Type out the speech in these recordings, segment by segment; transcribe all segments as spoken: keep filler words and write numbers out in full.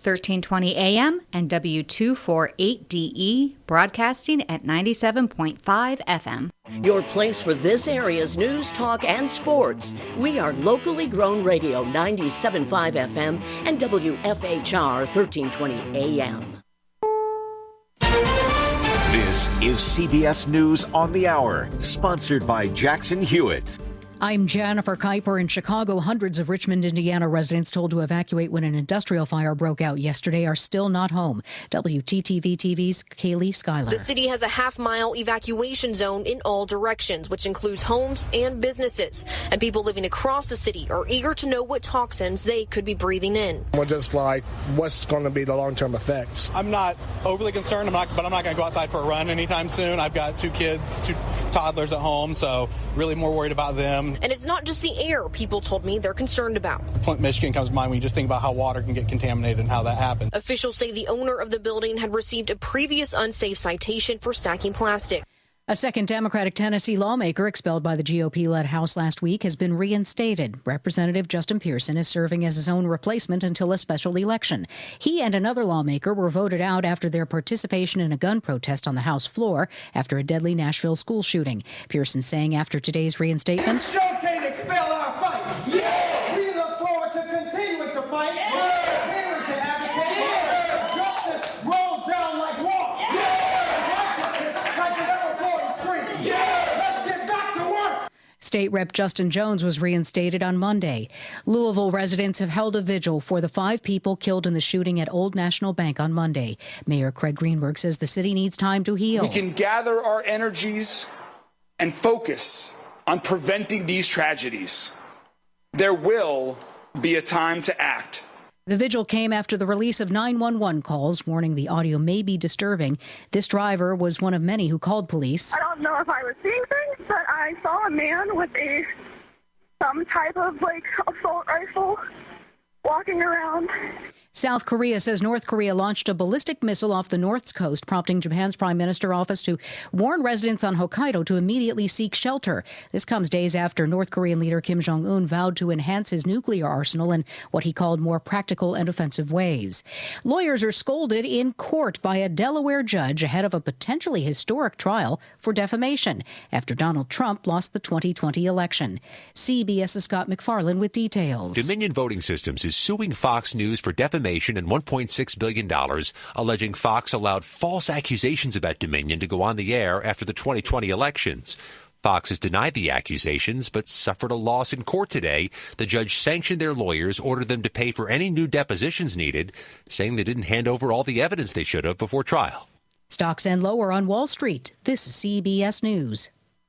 thirteen twenty A M and W two forty-eight D E, broadcasting at ninety-seven point five F M. Your place for this area's news, talk, and sports. We are locally grown radio, ninety-seven point five F M and W F H R thirteen twenty A M. This is C B S News on the Hour, sponsored by Jackson Hewitt. I'm Jennifer Kuiper. In Chicago, hundreds of Richmond, Indiana residents told to evacuate when an industrial fire broke out yesterday are still not home. W T T V T V's Kaylee Schuyler. The city has a half-mile evacuation zone in all directions, which includes homes and businesses. And people living across the city are eager to know what toxins they could be breathing in. We're just like, what's going to be the long-term effects? I'm not overly concerned, I'm not, but I'm not going to go outside for a run anytime soon. I've got two kids, two toddlers at home, so really more worried about them. And it's not just the air people told me they're concerned about. Flint, Michigan comes to mind when you just think about how water can get contaminated and how that happens. Officials say the owner of the building had received a previous unsafe citation for stacking plastic. A second Democratic Tennessee lawmaker expelled by the G O P-led House last week has been reinstated. Representative Justin Pearson is serving as his own replacement until a special election. He and another lawmaker were voted out after their participation in a gun protest on the House floor after a deadly Nashville school shooting. Pearson saying after today's reinstatement, "Show can't expel our fight. Yeah, we look forward to continuing to fight. Yeah, here to advocate. Yeah, justice rolls down like water. Yeah, like the ever street. Yeah, let's get back to work." State Rep Justin Jones was reinstated on Monday. Louisville residents have held a vigil for the five people killed in the shooting at Old National Bank on Monday. Mayor Craig Greenberg says the city needs time to heal. We can gather our energies and focus on preventing these tragedies. There will be a time to act. The vigil came after the release of nine one one calls warning the audio may be disturbing. This driver was one of many who called police. I don't know if I was seeing things, but I saw a man with a some type of like assault rifle walking around. South Korea says North Korea launched a ballistic missile off the North's coast, prompting Japan's Prime Minister office to warn residents on Hokkaido to immediately seek shelter. This comes days after North Korean leader Kim Jong-un vowed to enhance his nuclear arsenal in what he called more practical and offensive ways. Lawyers are scolded in court by a Delaware judge ahead of a potentially historic trial for defamation after Donald Trump lost the twenty twenty election. CBS's Scott McFarland with details. Dominion Voting Systems is suing Fox News for defamation and one point six billion dollars, alleging Fox allowed false accusations about Dominion to go on the air after the twenty twenty elections. Fox has denied the accusations, but suffered a loss in court today. The judge sanctioned their lawyers, ordered them to pay for any new depositions needed, saying they didn't hand over all the evidence they should have before trial. Stocks end lower on Wall Street. This is C B S News.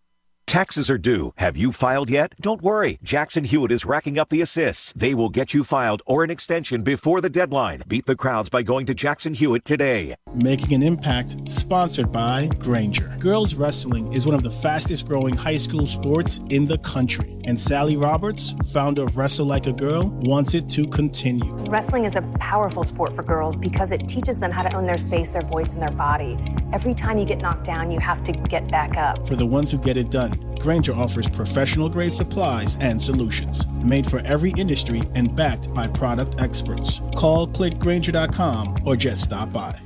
Taxes are due. Have you filed yet? Don't worry. Jackson Hewitt is racking up the assists. They will get you filed or an extension before the deadline. Beat the crowds by going to Jackson Hewitt today. Making an Impact, sponsored by Grainger. Girls wrestling is one of the fastest growing high school sports in the country. And Sally Roberts, founder of Wrestle Like a Girl, wants it to continue. Wrestling is a powerful sport for girls because it teaches them how to own their space, their voice, and their body. Every time you get knocked down, you have to get back up. For the ones who get it done, Grainger offers professional-grade supplies and solutions, made for every industry and backed by product experts. Call, click Grainger dot com, or just stop by.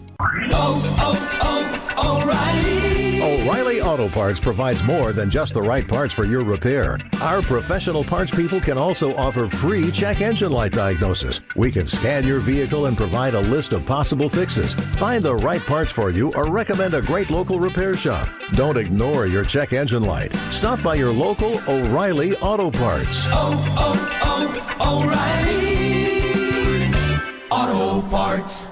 Oh, oh, oh, O'Reilly! O'Reilly Auto Parts provides more than just the right parts for your repair. Our professional parts people can also offer free check engine light diagnosis. We can scan your vehicle and provide a list of possible fixes. Find the right parts for you or recommend a great local repair shop. Don't ignore your check engine light. Stop by your local O'Reilly Auto Parts. Oh, oh, oh, O'Reilly Auto Parts.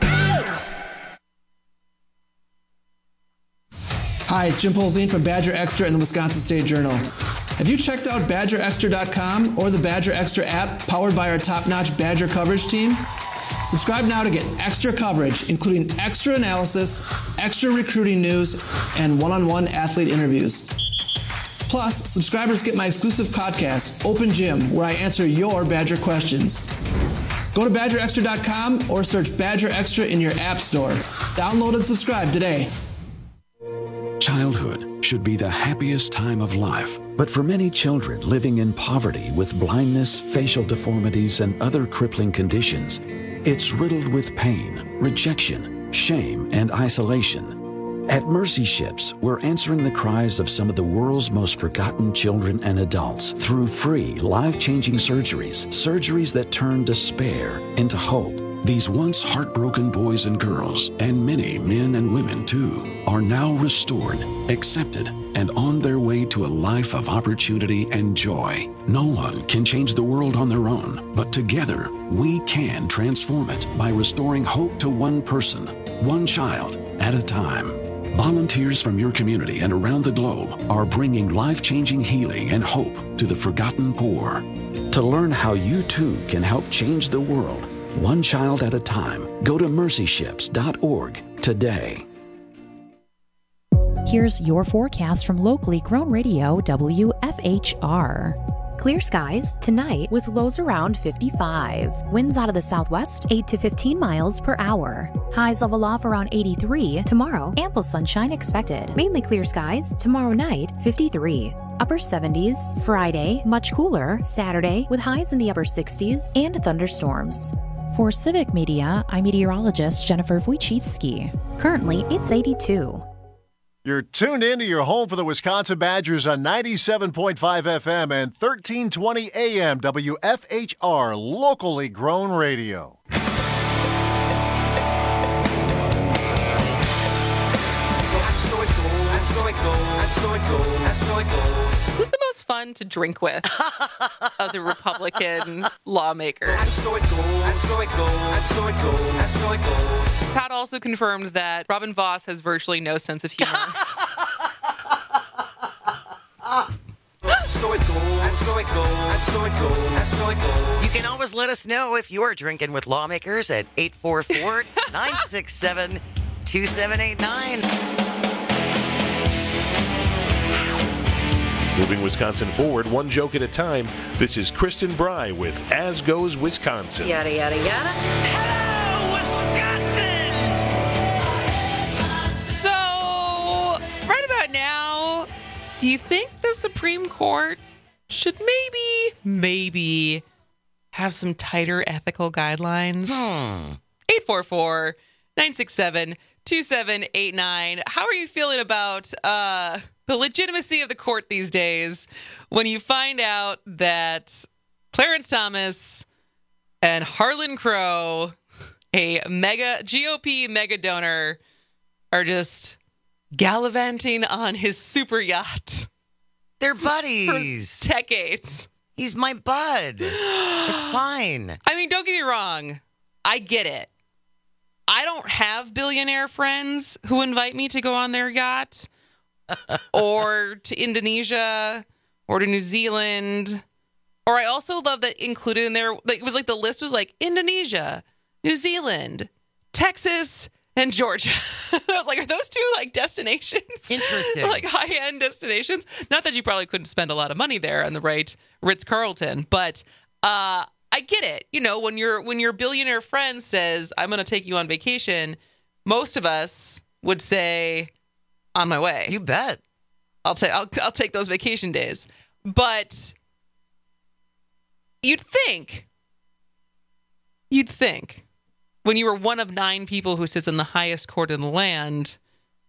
Hi, it's Jim Polzine from Badger Extra and the Wisconsin State Journal. Have you checked out Badger Extra dot com or the Badger Extra app powered by our top-notch Badger coverage team? Subscribe now to get extra coverage, including extra analysis, extra recruiting news, and one-on-one athlete interviews. Plus, subscribers get my exclusive podcast, Open Gym, where I answer your Badger questions. Go to Badger Extra dot com or search Badger Extra in your app store. Download and subscribe today. Childhood should be the happiest time of life, but for many children living in poverty with blindness, facial deformities, and other crippling conditions, It's riddled with pain, rejection, shame, and isolation. At Mercy Ships, we're answering the cries of some of the world's most forgotten children and adults through free, life-changing surgeries, surgeries that turn despair into hope. These once heartbroken boys and girls, and many men and women too, are now restored, accepted, and on their way to a life of opportunity and joy. No one can change the world on their own, but together we can transform it by restoring hope to one person, one child at a time. Volunteers from your community and around the globe are bringing life-changing healing and hope to the forgotten poor. To learn how you too can help change the world, one child at a time, go to mercy ships dot org today. Here's your forecast from locally grown radio W F H R. Clear skies tonight with lows around fifty-five. Winds out of the southwest, eight to fifteen miles per hour. Highs level off around eighty-three. Tomorrow, ample sunshine expected. Mainly clear skies. Tomorrow night, fifty-three. Upper seventies. Friday, much cooler. Saturday, with highs in the upper sixties and thunderstorms. For Civic Media, I'm meteorologist Jennifer Wojcicki. Currently, it's eighty-two. You're tuned in to your home for the Wisconsin Badgers on ninety-seven point five F M and thirteen twenty A M W F H R, locally grown radio. Who's the most fun to drink with of the Republican lawmakers? Todd also confirmed that Robin Voss has virtually no sense of humor. You can always let us know if you're drinking with lawmakers at eight four four, nine six seven, two seven eight nine. Moving Wisconsin forward, one joke at a time. This is Kristen Bry with As Goes Wisconsin. Yada, yada, yada. Hello, Wisconsin! So, right about now, do you think the Supreme Court should maybe, maybe have some tighter ethical guidelines? Hmm. eight four four, nine six seven, two seven eight nine. How are you feeling about uh, the legitimacy of the court these days when you find out that Clarence Thomas and Harlan Crow, a mega G O P mega donor, are just gallivanting on his super yacht? They're buddies. For decades. He's my bud. It's fine. I mean, don't get me wrong. I get it. I don't have billionaire friends who invite me to go on their yacht or to Indonesia or to New Zealand. Or I also love that included in there, like, it was like the list was like Indonesia, New Zealand, Texas, and Georgia. I was like, are those two like destinations? Interesting. Like high-end destinations? Not that you probably couldn't spend a lot of money there on the right Ritz-Carlton, but uh, I get it. You know, when your when your billionaire friend says, I'm going to take you on vacation, most of us would say, on my way. You bet. I'll take I'll I'll take those vacation days. But you'd think, you'd think, when you were one of nine people who sits in the highest court in the land,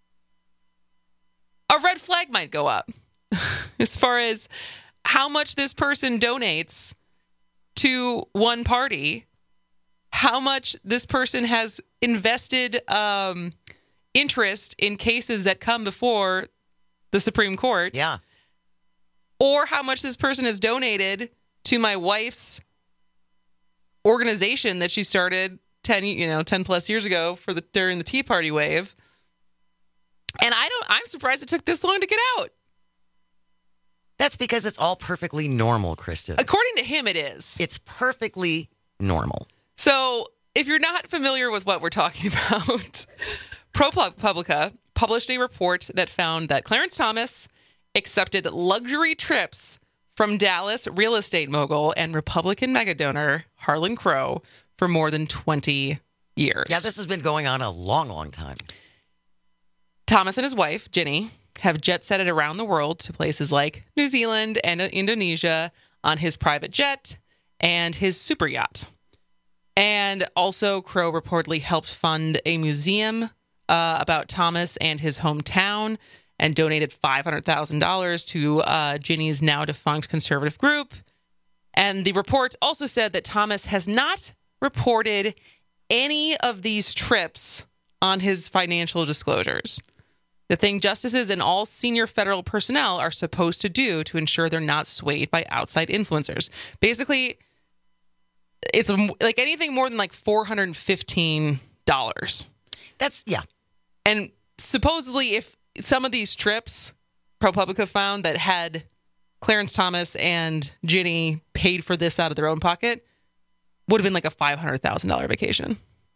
a red flag might go up as far as how much this person donates to one party, how much this person has invested um, interest in cases that come before the Supreme Court. Yeah. Or how much this person has donated to my wife's organization that she started ten, you know, ten plus years ago for the during the Tea Party wave. And I don't I'm surprised it took this long to get out. That's because it's all perfectly normal, Kristen. According to him, it is. It's perfectly normal. So, if you're not familiar with what we're talking about, ProPublica published a report that found that Clarence Thomas accepted luxury trips from Dallas real estate mogul and Republican megadonor Harlan Crow for more than twenty years. Yeah, this has been going on a long, long time. Thomas and his wife, Ginny, have jet-setted around the world to places like New Zealand and Indonesia on his private jet and his super yacht. And also, Crow reportedly helped fund a museum uh, about Thomas and his hometown and donated five hundred thousand dollars to uh, Ginny's now defunct conservative group. And the report also said that Thomas has not reported any of these trips on his financial disclosures. The thing justices and all senior federal personnel are supposed to do to ensure they're not swayed by outside influencers. Basically, it's like anything more than like four hundred fifteen dollars. That's, yeah. And supposedly, if some of these trips, ProPublica found that had Clarence Thomas and Ginny paid for this out of their own pocket, would have been like a five hundred thousand dollars vacation.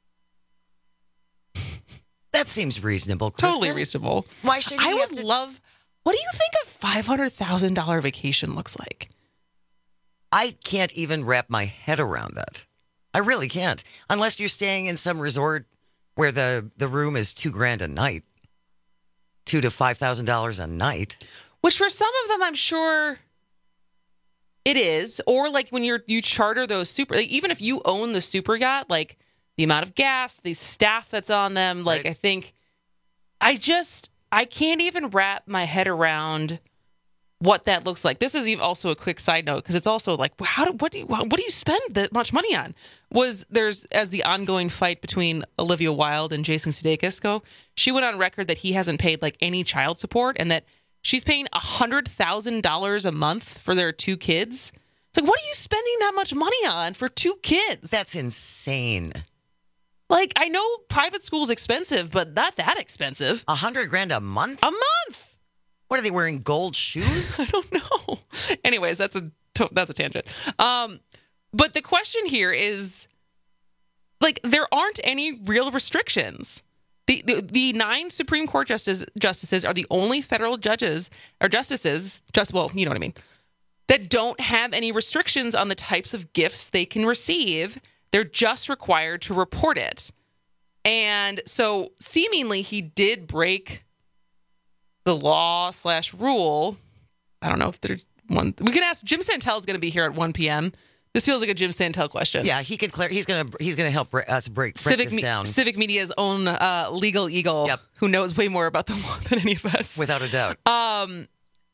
That seems reasonable, Kristen. Totally reasonable. Why should I he would have to... love... What do you think a five hundred thousand dollars vacation looks like? I can't even wrap my head around that. I really can't. Unless you're staying in some resort where the, the room is two grand a night. Two to five thousand dollars a night. Which for some of them, I'm sure it is. Or like when you're you charter those super, like even if you own the super yacht, like the amount of gas, the staff that's on them, like right. I think I just I can't even wrap my head around what that looks like. This is even also a quick side note because it's also like how do what do you what do you spend that much money on? Was there's as the ongoing fight between Olivia Wilde and Jason Sudeikis go, she went on record that he hasn't paid like any child support and that she's paying one hundred thousand dollars a month for their two kids. It's like, what are you spending that much money on for two kids? That's insane. Like, I know private school's expensive, but not that expensive. A hundred grand a month? A month! What are they wearing? Gold shoes? I don't know. Anyways, that's a that's a tangent. Um, but the question here is, like, there aren't any real restrictions. The, the the nine Supreme Court justice, justices are the only federal judges or justices, just well, you know what I mean, that don't have any restrictions on the types of gifts they can receive. They're just required to report it. And so seemingly he did break the law slash rule. I don't know if there's one. We can ask. Jim Santel is going to be here at one p.m. This feels like a Jim Santel question. Yeah, he can clear. He's gonna he's gonna help break, us break, break Civic this down. Me, Civic Media's own uh, legal eagle, yep. who knows way more about the law than any of us, without a doubt. Um,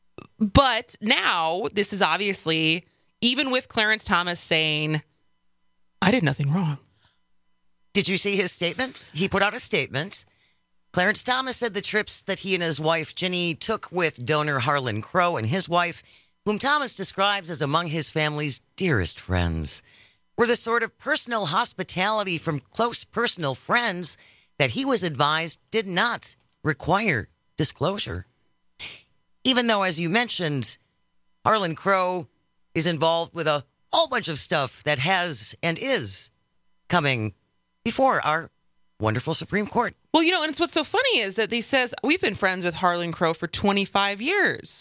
but now this is obviously even with Clarence Thomas saying, "I did nothing wrong." Did you see his statement? He put out a statement. Clarence Thomas said the trips that he and his wife Ginny took with donor Harlan Crow and his wife, whom Thomas describes as among his family's dearest friends, were the sort of personal hospitality from close personal friends that he was advised did not require disclosure. Even though, as you mentioned, Harlan Crow is involved with a whole bunch of stuff that has and is coming before our wonderful Supreme Court. Well, you know, and it's what's so funny is that he says, we've been friends with Harlan Crow for twenty-five years.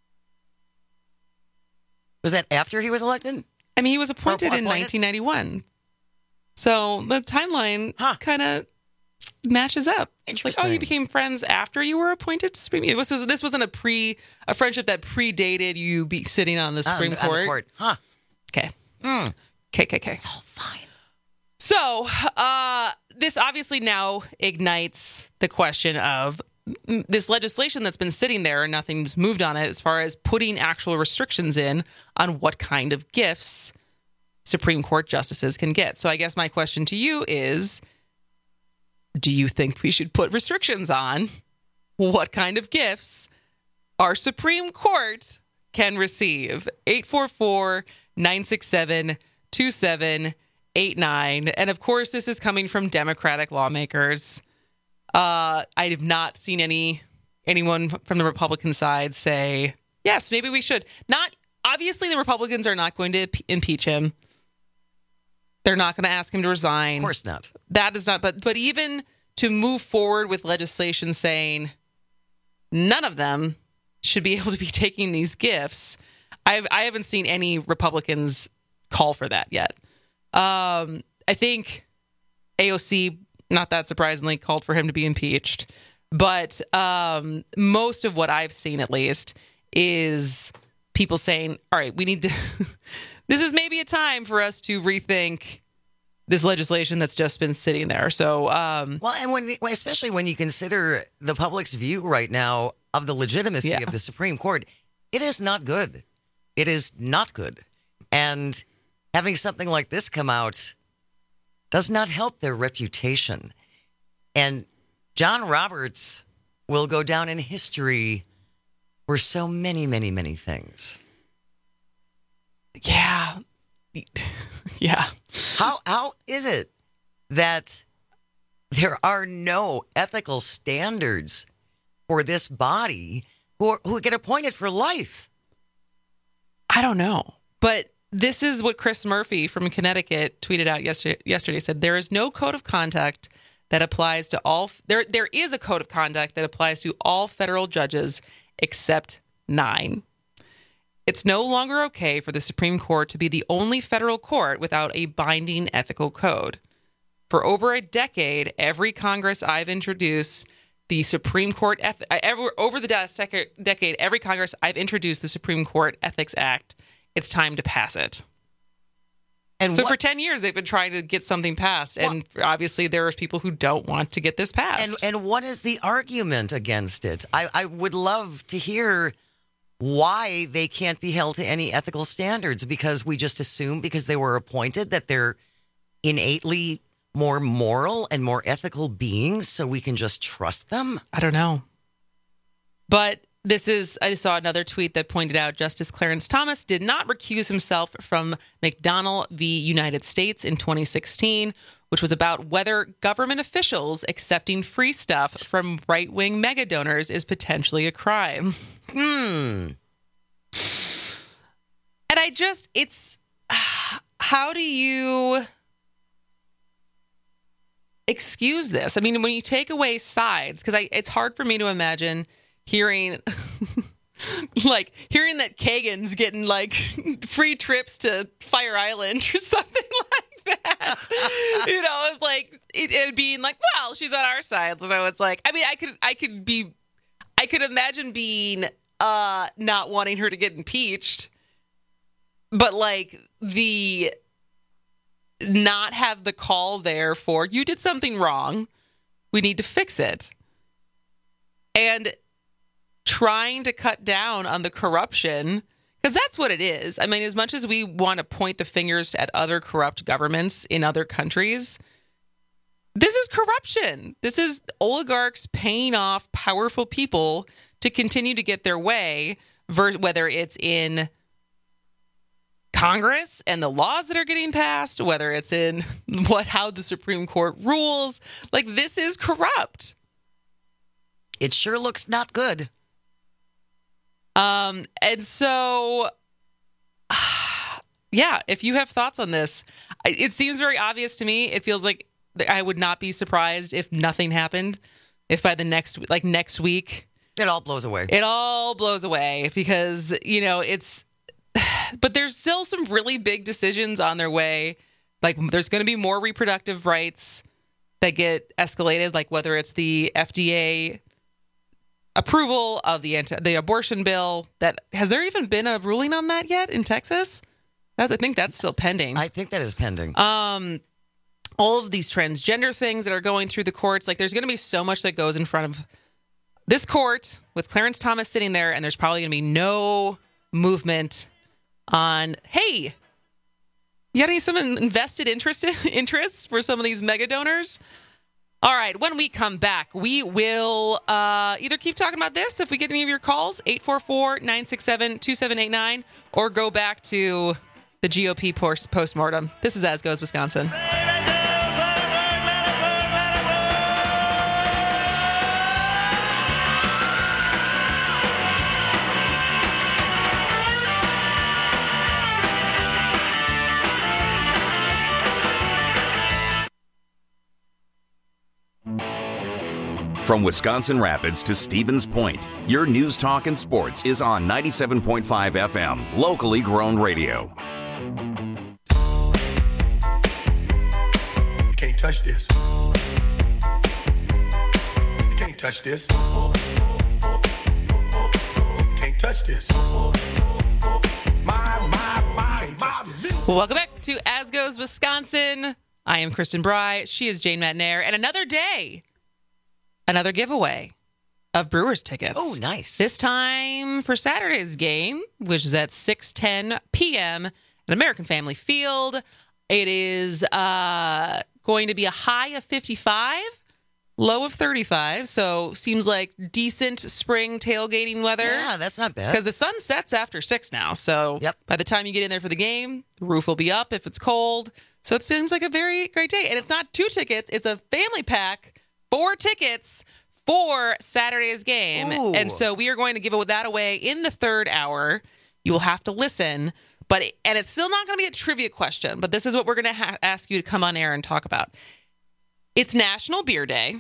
Was that after he was elected? I mean, he was appointed in nineteen ninety-one. So the timeline huh. kind of matches up. Interesting. Like, oh, you became friends after you were appointed to Supreme Court. This, was, this wasn't a pre a friendship that predated you be sitting on the Supreme on, Court. On the court. Huh. Okay. Mm. Okay, okay, okay. It's all fine. So, uh, this obviously now ignites the question of this legislation that's been sitting there and nothing's moved on it as far as putting actual restrictions in on what kind of gifts Supreme Court justices can get. So I guess my question to you is, do you think we should put restrictions on what kind of gifts our Supreme Court can receive? eight four four, nine six seven, two seven eight nine. And of course, this is coming from Democratic lawmakers. Uh, I have not seen any anyone from the Republican side say, yes, maybe we should. Not obviously, the Republicans are not going to impeach him. They're not going to ask him to resign. Of course not. That is not. But but even to move forward with legislation saying none of them should be able to be taking these gifts, I've, I haven't seen any Republicans call for that yet. Um, I think A O C, not that surprisingly, called for him to be impeached. But um, most of what I've seen, at least, is people saying, all right, we need to... this is maybe a time for us to rethink this legislation that's just been sitting there. So, um, well, and when especially when you consider the public's view right now of the legitimacy Yeah. of the Supreme Court, it is not good. It is not good. And having something like this come out does not help their reputation. And John Roberts will go down in history for so many, many, many things. Yeah. Yeah. How how is it that there are no ethical standards for this body who are, who get appointed for life? I don't know. But this is what Chris Murphy from Connecticut tweeted out yesterday. Yesterday said there is no code of conduct that applies to all. There there is a code of conduct that applies to all federal judges except nine. It's no longer okay for the Supreme Court to be the only federal court without a binding ethical code. For over a decade, every Congress I've introduced the Supreme Court, eth- ever, over the de- decade, every Congress I've introduced the Supreme Court Ethics Act. It's time to pass it. And so what, for ten years, they've been trying to get something passed. And well, obviously, there are people who don't want to get this passed. And, and what is the argument against it? I, I would love to hear why they can't be held to any ethical standards, because we just assume because they were appointed that they're innately more moral and more ethical beings, so we can just trust them? I don't know. But this is, I saw another tweet that pointed out Justice Clarence Thomas did not recuse himself from McDonnell v. United States in twenty sixteen, which was about whether government officials accepting free stuff from right-wing mega donors is potentially a crime. Hmm. And I just, it's, how do you excuse this? I mean, when you take away sides, because I it's hard for me to imagine hearing, like, hearing that Kagan's getting, like, free trips to Fire Island or something like that. You know, it's like, it, it being like, well, she's on our side. So it's like, I mean, I could, I could be, I could imagine being uh, not wanting her to get impeached, but, like, the not have the call there for, you did something wrong, we need to fix it. And trying to cut down on the corruption, because that's what it is. I mean, as much as we want to point the fingers at other corrupt governments in other countries, this is corruption. This is oligarchs paying off powerful people to continue to get their way, whether it's in Congress and the laws that are getting passed, whether it's in what how the Supreme Court rules. Like, this is corrupt. It sure looks not good. Um, and so, yeah, if you have thoughts on this, it seems very obvious to me. It feels like I would not be surprised if nothing happened. If by the next, like next week, it all blows away. It all blows away because, you know, it's, but there's still some really big decisions on their way. Like, there's going to be more reproductive rights that get escalated, like whether it's the F D A approval of the anti- the abortion bill. That has there even been a ruling on that yet in Texas? That's, I think that's still pending. I think that is pending. Um, all of these transgender things that are going through the courts, like there's going to be so much that goes in front of this court with Clarence Thomas sitting there, and there's probably going to be no movement on, hey, you got any some invested interest interests for some of these mega donors? All right, when we come back, we will uh, either keep talking about this if we get any of your calls, eight four four, nine six seven, two seven eight nine, or go back to the G O P post- postmortem. This is As Goes Wisconsin. From Wisconsin Rapids to Stevens Point, your news, talk, and sports is on ninety-seven point five F M, locally grown radio. You can't touch this. You can't touch this. You can't touch this. My, my, my, my. Welcome back to As Goes Wisconsin. I am Kristen Bry. She is Jane Matnair. And another day, another giveaway of Brewers tickets. Oh, nice. This time for Saturday's game, which is at six ten p.m. at American Family Field. It is uh, going to be a high of fifty-five, low of thirty-five. So seems like decent spring tailgating weather. Yeah, that's not bad. Because the sun sets after six now. So yep. by the time you get in there for the game, the roof will be up if it's cold. So it seems like a very great day. And it's not two tickets. It's a family pack, four tickets for Saturday's game. Ooh. And so we are going to give that away in the third hour. You will have to listen. But and it's still not going to be a trivia question. But this is what we're going to ha- ask you to come on air and talk about. It's National Beer Day.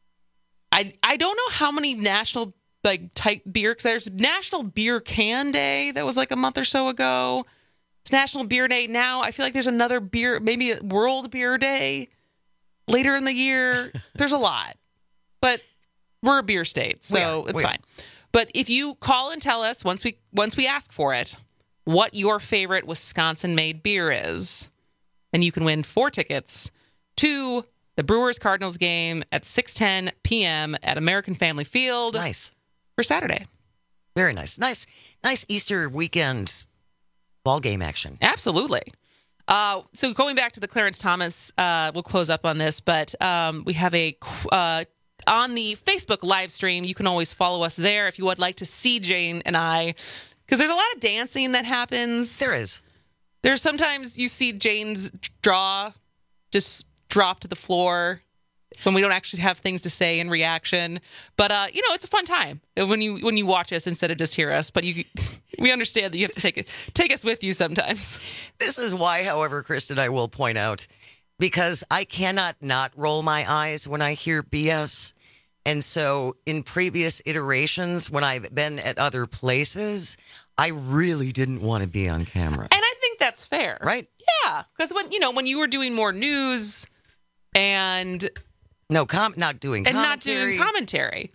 I I don't know how many national like type beer, because there's National Beer Can Day that was like a month or so ago. It's National Beer Day now. I feel like there's another beer, maybe a World Beer Day later in the year. There's a lot, but we're a beer state, so we it's we fine. But if you call and tell us once we once we ask for it, what your favorite Wisconsin-made beer is, then you can win four tickets to the Brewers-Cardinals game at six ten p.m. at American Family Field. Nice. For Saturday. Very nice. Nice nice Easter weekend ball game action. Absolutely. Uh, so going back to the Clarence Thomas, uh, we'll close up on this, but um, we have a... Uh, on the Facebook live stream, you can always follow us there if you would like to see Jane and I, because there's a lot of dancing that happens. There is. There's sometimes you see Jane's draw just drop to the floor when we don't actually have things to say in reaction. But, uh, you know, it's a fun time when you when you watch us instead of just hear us. But you, we understand that you have to take it, take us with you sometimes. This is why, however, Kristen, I will point out, because I cannot not roll my eyes when I hear B S. And so in previous iterations, when I've been at other places, I really didn't want to be on camera. And I think that's fair. Right? Yeah. Because when, you know, when you were doing more news and... No, com- not doing and commentary. not doing commentary.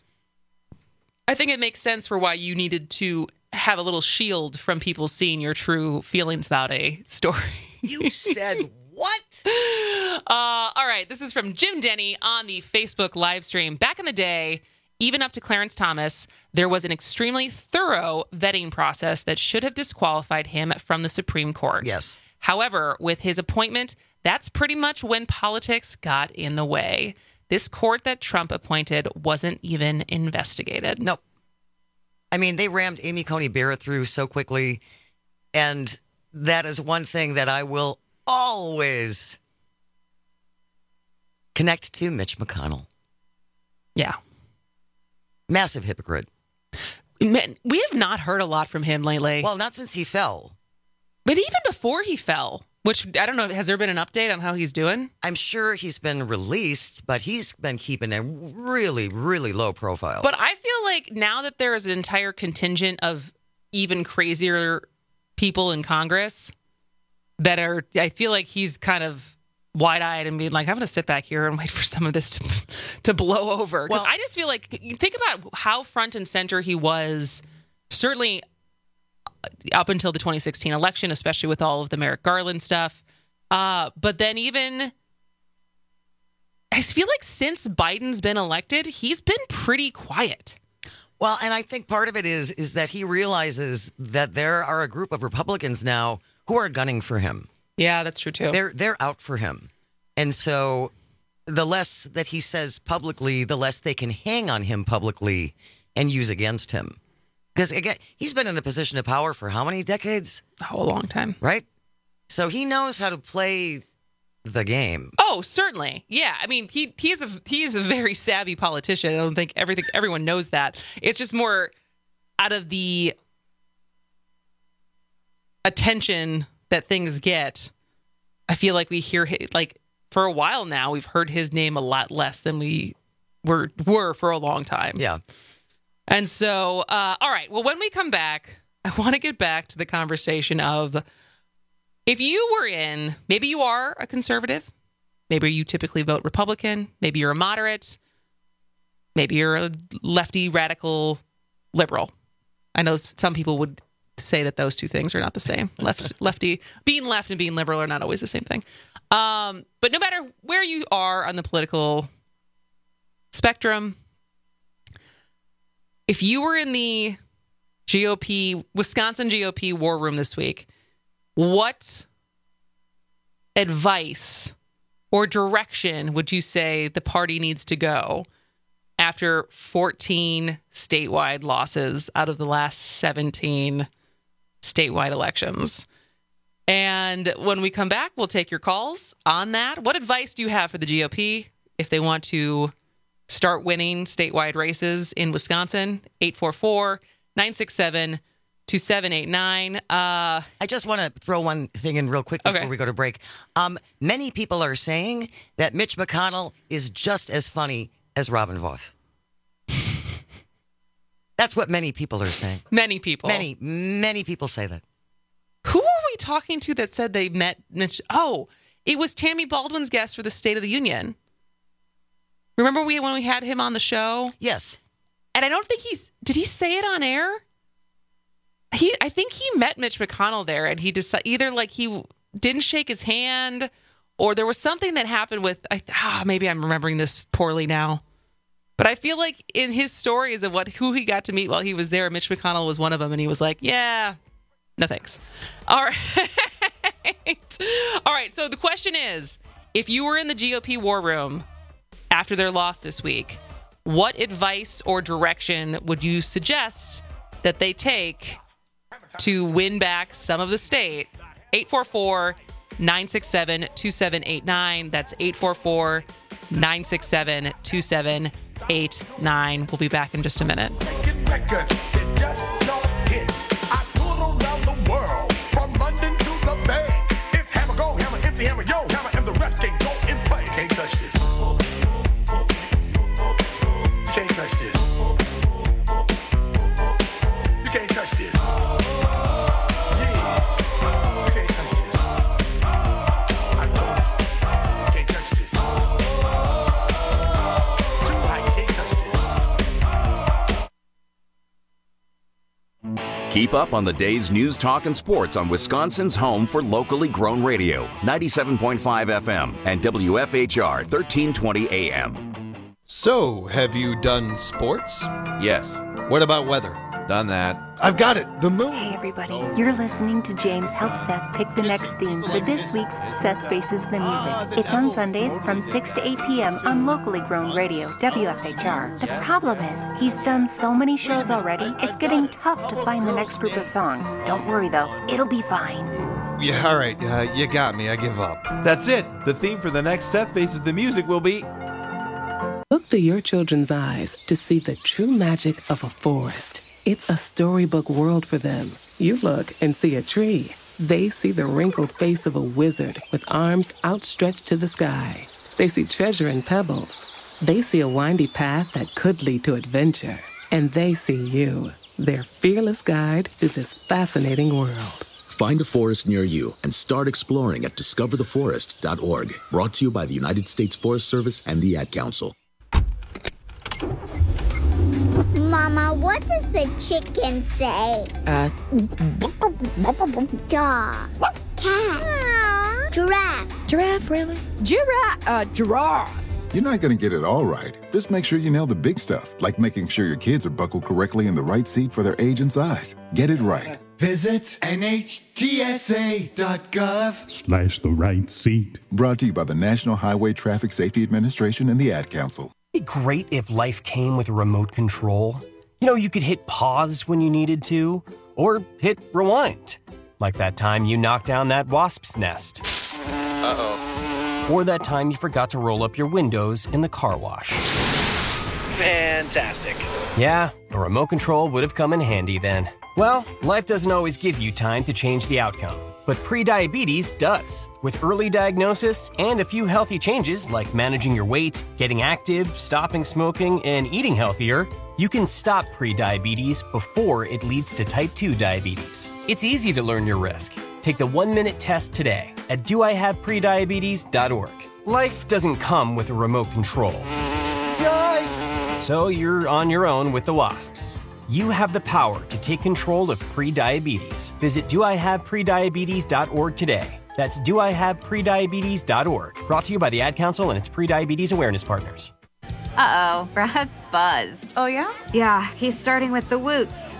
I think it makes sense for why you needed to have a little shield from people seeing your true feelings about a story. You said what? Uh, all right. This is from Jim Denny on the Facebook live stream. Back in the day, even up to Clarence Thomas, there was an extremely thorough vetting process that should have disqualified him from the Supreme Court. Yes. However, with his appointment, that's pretty much when politics got in the way. This court that Trump appointed wasn't even investigated. Nope. I mean, they rammed Amy Coney Barrett through so quickly. And that is one thing that I will always connect to Mitch McConnell. Yeah. Massive hypocrite. Man, we have not heard a lot from him lately. Well, not since he fell. But even before he fell, which I don't know, has there been an update on how he's doing? I'm sure he's been released, but he's been keeping a really, really low profile. But I feel like now that there is an entire contingent of even crazier people in Congress that are, I feel like he's kind of wide-eyed and being like, I'm going to sit back here and wait for some of this to, to blow over. Because well, I just feel like, think about how front and center he was, certainly up until the twenty sixteen election, especially with all of the Merrick Garland stuff. Uh, but then even, I feel like since Biden's been elected, he's been pretty quiet. Well, and I think part of it is is that he realizes that there are a group of Republicans now who are gunning for him. Yeah, that's true too. They're they're out for him. And so the less that he says publicly, the less they can hang on him publicly and use against him. Because, again, he's been in a position of power for how many decades? Oh, a long time. Right? So he knows how to play the game. Oh, certainly. Yeah. I mean, he he is a he is a very savvy politician. I don't think everything everyone knows that. It's just more out of the attention that things get. I feel like we hear like for a while now we've heard his name a lot less than we were were for a long time. Yeah. And so, uh, all right. Well, when we come back, I want to get back to the conversation of if you were in, maybe you are a conservative, maybe you typically vote Republican, maybe you're a moderate, maybe you're a lefty radical liberal. I know some people would say that those two things are not the same. Left, lefty, being left and being liberal are not always the same thing. Um, but no matter where you are on the political spectrum, if you were in the G O P, Wisconsin G O P war room this week, what advice or direction would you say the party needs to go after fourteen statewide losses out of the last seventeen statewide elections? And when we come back, we'll take your calls on that. What advice do you have for the G O P if they want to start winning statewide races in Wisconsin? eight four four, nine six seven, two seven eight nine. Uh, I just want to throw one thing in real quick before okay. we go to break. Um, many people are saying that Mitch McConnell is just as funny as Robin Voss. That's what many people are saying. Many people. Many, many people say that. Who are we talking to that said they met Mitch? Oh, it was Tammy Baldwin's guest for the State of the Union. Remember we when we had him on the show? Yes. And I don't think he's... Did he say it on air? He, I think he met Mitch McConnell there, and he decided either like he didn't shake his hand, or there was something that happened with... I, ah, maybe I'm remembering this poorly now. But I feel like in his stories of what who he got to meet while he was there, Mitch McConnell was one of them, and he was like, yeah... No thanks. All right. All right. So the question is, if you were in the G O P war room after their loss this week, what advice or direction would you suggest that they take to win back some of the state? eight four four, nine six seven, two seven eight nine. That's eight four four, nine six seven, two seven eight nine. We'll be back in just a minute. Hammer, yo, hammer, and the rest can't go in play. Can't touch this. You can't touch this. You can't touch this. Yeah. You can't touch this. I told you. You can't touch this. Too high, you can't touch this. Keep up on the day's news, talk, and sports on Wisconsin's home for locally grown radio, ninety-seven point five F M and W F H R thirteen twenty A M. So, have you done sports? Yes. What about weather? Done that. I've got it. The moon. Hey, everybody. You're listening to James help Seth pick the next theme for this week's Seth Faces the Music. It's on Sundays from six to eight p.m. on locally grown radio, W F H R. The problem is, he's done so many shows already, it's getting tough to find the next group of songs. Don't worry, though. It'll be fine. Yeah, all right. Uh, you got me. I give up. That's it. The theme for the next Seth Faces the Music will be... Look through your children's eyes to see the true magic of a forest. It's a storybook world for them. You look and see a tree. They see the wrinkled face of a wizard with arms outstretched to the sky. They see treasure in pebbles. They see a windy path that could lead to adventure. And they see you, their fearless guide through this fascinating world. Find a forest near you and start exploring at discover the forest dot org. Brought to you by the United States Forest Service and the Ad Council. Mama, what does the chicken say? Uh, Dog. Cat. Giraffe. Giraffe, really? Giraffe. Uh, giraffe. You're not going to get it all right. Just make sure you nail the big stuff, like making sure your kids are buckled correctly in the right seat for their age and size. Get it right. Visit N H T S A dot gov slash the right seat. Brought to you by the National Highway Traffic Safety Administration and the Ad Council. It'd be great if life came with a remote control. You know, you could hit pause when you needed to, or hit rewind. Like that time you knocked down that wasp's nest. Uh-oh. Or that time you forgot to roll up your windows in the car wash. Fantastic. Yeah, a remote control would have come in handy then. Well, life doesn't always give you time to change the outcome, but prediabetes does. With early diagnosis and a few healthy changes like managing your weight, getting active, stopping smoking, and eating healthier, you can stop prediabetes before it leads to type two diabetes. It's easy to learn your risk. Take the one-minute test today at do I have prediabetes dot org. Life doesn't come with a remote control. Yikes! So you're on your own with the wasps. you have the power to take control of prediabetes. Visit do I have prediabetes dot org today. That's do I have prediabetes dot org. Brought to you by the Ad Council and its Prediabetes Awareness Partners. Uh-oh, Brad's buzzed. Oh, yeah? Yeah, he's starting with the woots.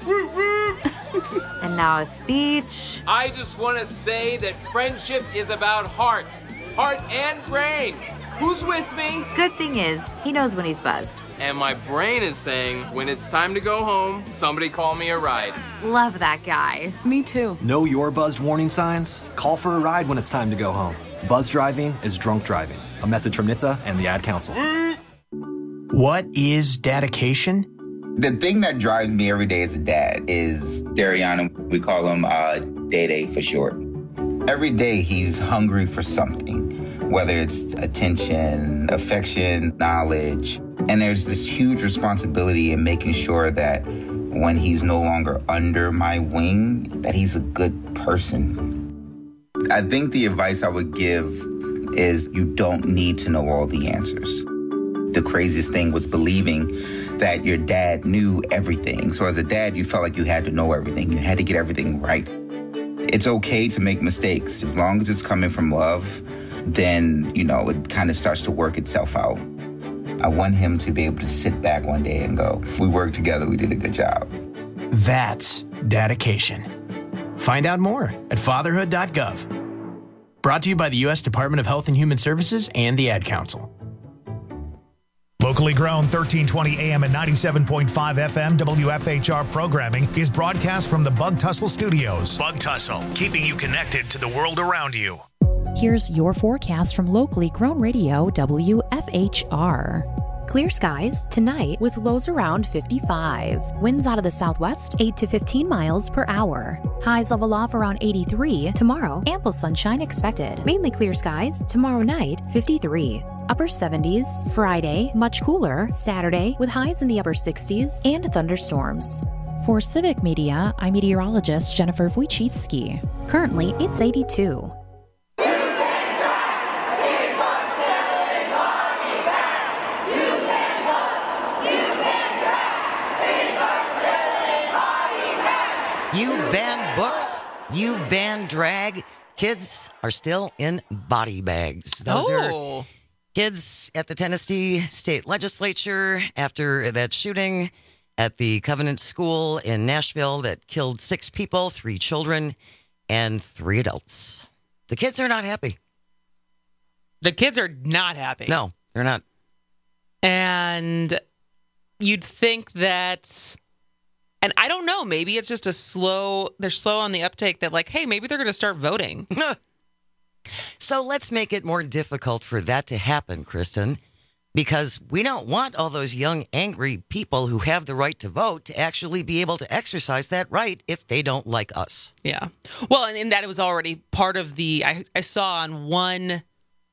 And now a speech. I just want to say that friendship is about heart. Heart and brain. Who's with me? Good thing is, he knows when he's buzzed. And my brain is saying, when it's time to go home, somebody call me a ride. Love that guy. Me too. Know your buzzed warning signs? Call for a ride when it's time to go home. Buzz driving is drunk driving. A message from N H T S A and the Ad Council. What is dedication? The thing that drives me every day as a dad is Dariana. We call him uh, Day Day for short. Every day he's hungry for something, whether it's attention, affection, knowledge. And there's this huge responsibility in making sure that when he's no longer under my wing, that he's a good person. I think the advice I would give is you don't need to know all the answers. The craziest thing was believing that your dad knew everything. So as a dad, you felt like you had to know everything. You had to get everything right. It's okay to make mistakes. As long as it's coming from love, then, you know, it kind of starts to work itself out. I want him to be able to sit back one day and go, we worked together, we did a good job. That's dedication. Find out more at fatherhood dot gov. Brought to you by the U S Department of Health and Human Services and the Ad Council. Locally grown thirteen twenty A M and ninety-seven point five F M W F H R programming is broadcast from the Bug Tussle Studios. Bug Tussle, keeping you connected to the world around you. Here's your forecast from locally grown radio W F H R. Clear skies tonight with lows around fifty-five. Winds out of the southwest eight to fifteen miles per hour. Highs level off around eighty-three. Tomorrow, ample sunshine expected. Mainly clear skies. Tomorrow night, fifty-three. Upper seventies. Friday, much cooler. Saturday, with highs in the upper sixties and thunderstorms. For Civic Media, I'm meteorologist Jennifer Wojcicki. Currently, it's eighty-two. You ban books, you ban drag. Kids are still in body bags. Those oh. are kids at the Tennessee State Legislature after that shooting at the Covenant School in Nashville that killed six people, three children, and three adults. The kids are not happy. The kids are not happy. No, they're not. And you'd think that... And I don't know, maybe it's just a slow, they're slow on the uptake that like, hey, maybe they're going to start voting. So let's make it more difficult for that to happen, Kristen, because we don't want all those young, angry people who have the right to vote to actually be able to exercise that right if they don't like us. Yeah. Well, and, and that was already part of the, I, I saw on one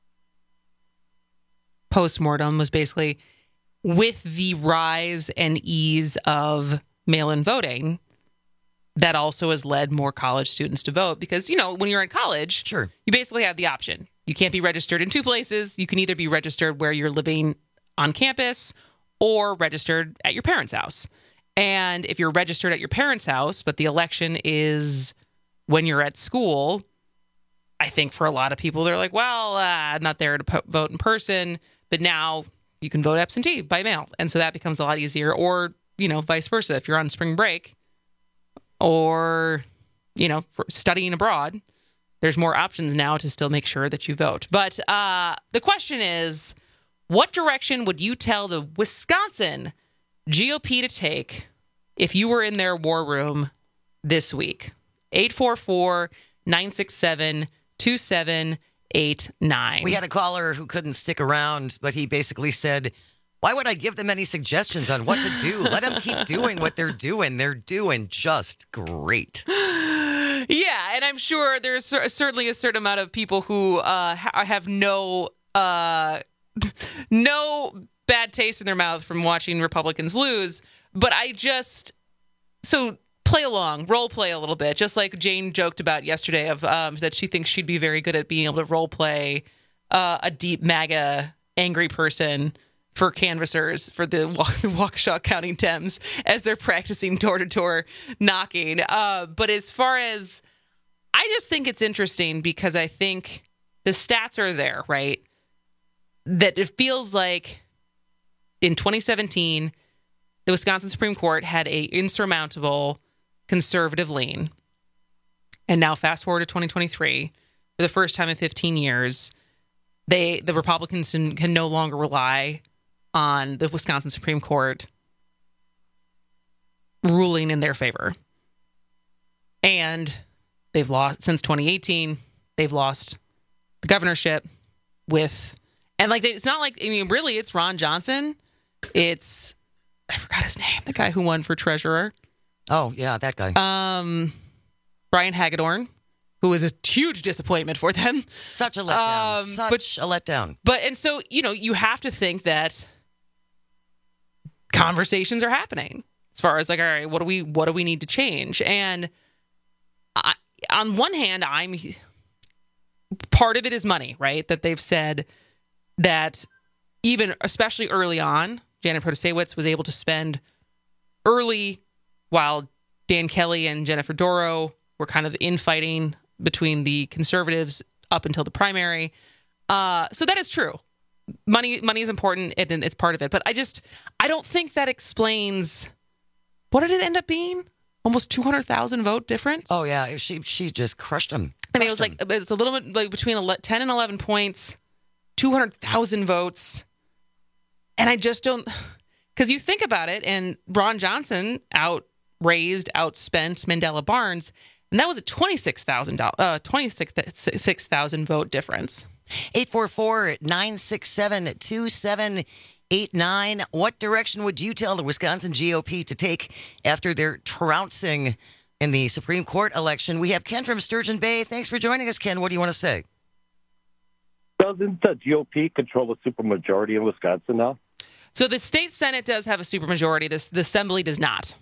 postmortem was basically with the rise and ease of mail-in voting, that also has led more college students to vote because, you know, when you're in college, sure, you basically have the option. You can't be registered in two places. You can either be registered where you're living on campus or registered at your parents' house. And if you're registered at your parents' house, but the election is when you're at school, I think for a lot of people, they're like, well, uh, I'm not there to po- vote in person, but now you can vote absentee by mail. And so that becomes a lot easier. Or you know, vice versa. If you're on spring break or, you know, for studying abroad, there's more options now to still make sure that you vote. But uh, the question is, what direction would you tell the Wisconsin G O P to take if you were in their war room this week? eight four four, nine six seven, two seven eight nine. We had a caller who couldn't stick around, but he basically said, why would I give them any suggestions on what to do? Let them keep doing what they're doing. They're doing just great. Yeah, and I'm sure there's certainly a certain amount of people who uh, ha- have no uh, no bad taste in their mouth from watching Republicans lose. But I just so play along, role play a little bit, just like Jane joked about yesterday of um, that she thinks she'd be very good at being able to role play uh, a deep MAGA angry person for canvassers for the Waukesha County Dems as they're practicing door-to-door knocking. Uh, but as far as, I just think it's interesting because I think the stats are there, right? That it feels like in twenty seventeen, the Wisconsin Supreme Court had a insurmountable conservative lean. And now fast forward to twenty twenty-three, for the first time in fifteen years, they the Republicans can, can no longer rely on the Wisconsin Supreme Court ruling in their favor. And they've lost, since twenty eighteen, they've lost the governorship with, and like, they, it's not like, I mean, really, it's Ron Johnson. It's, I forgot his name, the guy who won for treasurer. Oh, yeah, that guy. Um, Brian Hagedorn, who was a huge disappointment for them. Such a letdown. Um, Such but, a letdown. But, and so, you know, you have to think that conversations are happening as far as like, all right, what do we, what do we need to change? And I, on one hand, I'm, part of it is money, right? That they've said that even, especially early on, Janet Protasiewicz was able to spend early while Dan Kelly and Jennifer Dorow were kind of infighting between the conservatives up until the primary. Uh, so that is true. Money money is important, and it's part of it. But I just, I don't think that explains, what did it end up being? Almost two hundred thousand vote difference? Oh, yeah. She she just crushed them. I mean, it was like, it's a little bit like between ten and eleven points, two hundred thousand votes. And I just don't, because you think about it, and Ron Johnson outraised, outspent Mandela Barnes, and that was a twenty-six thousand uh, twenty-six thousand vote difference. eight four four, nine six seven, two seven eight nine. What direction would you tell the Wisconsin G O P to take after their trouncing in the Supreme Court election? We have Ken from Sturgeon Bay. Thanks for joining us, Ken. What do you want to say? Doesn't the G O P control a supermajority in Wisconsin now? So the state Senate does have a supermajority. This the Assembly does not.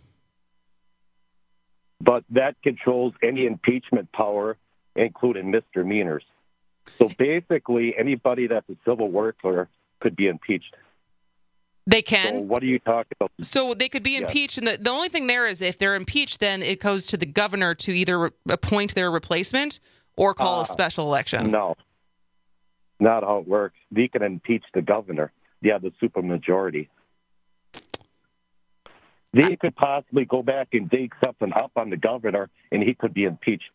But that controls any impeachment power, including misdemeanors. So basically, anybody that's a civil worker could be impeached. They can. So what are you talking about? So they could be Yes. impeached, and the, the only thing there is if they're impeached, then it goes to the governor to either re- appoint their replacement or call Uh, a special election. No, not how it works. They can impeach the governor. Yeah, the supermajority. They could possibly go back and dig something up on the governor, and he could be impeached.